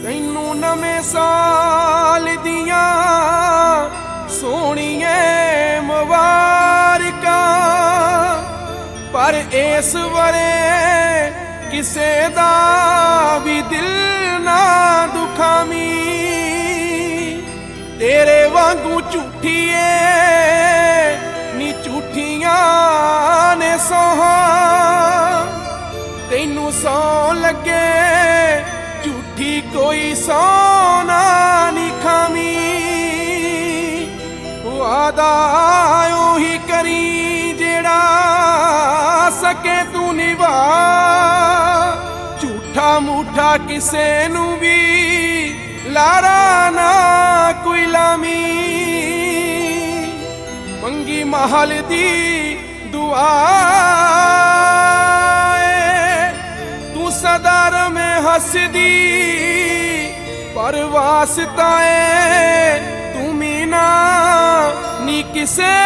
तैनू नवें साल दियां सोहणिए मुबारकां, पर इस वरे किसे दा भी दिल ना दुखावी। तेरे वांगू झूठीए नी झूठियां ने सोहां, तैनू सौ लगे झूठी कोई सोना नी खावी। वादा उही करी जेड़ा सके तू निभा, झूठा मूठा किसे नू भी लारा ना कोई लामी। मंगी महल दी दुआ तू सदार में हसदी, पर वास्ता तू मीना नी किसे